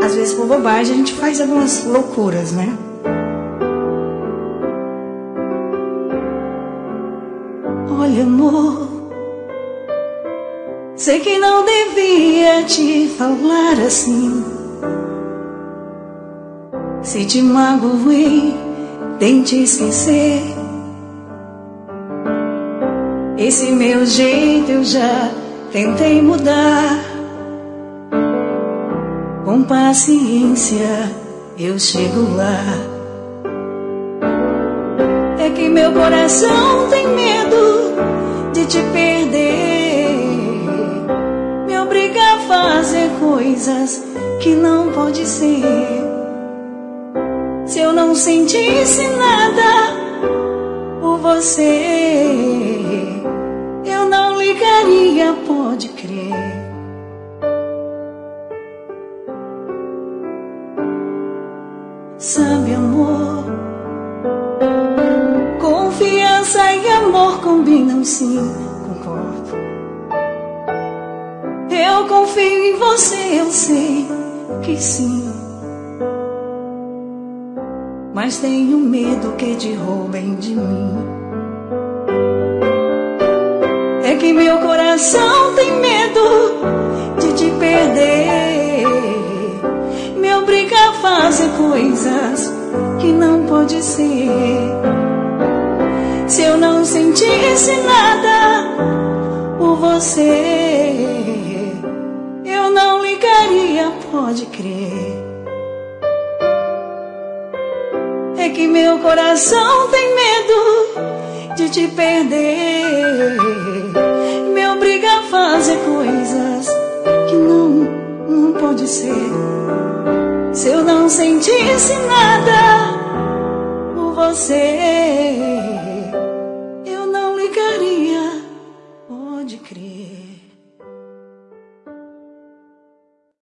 às vezes por bobagem a gente faz algumas loucuras, né? Olha, amor, sei que não devia te falar assim. Se te magoei, tente esquecer. Esse meu jeito eu já tentei mudar. Com paciência eu chego lá. É que meu coração tem medo de te perder. Me obriga a fazer coisas que não pode ser. Se eu não sentisse nada por você, eu não ligaria, pode crer. Sabe, amor, confiança e amor combinam, sim, concordo. Eu confio em você, eu sei que sim. Mas tenho medo que te roubem de mim. É que meu coração tem medo de te perder. Me obriga a fazer coisas que não pode ser. Se eu não sentisse nada por você, eu não ligaria, pode crer. É que meu coração tem medo de te perder. Me obriga a fazer coisas que não pode ser. Se eu não sentisse nada por você, eu não ligaria, pode crer.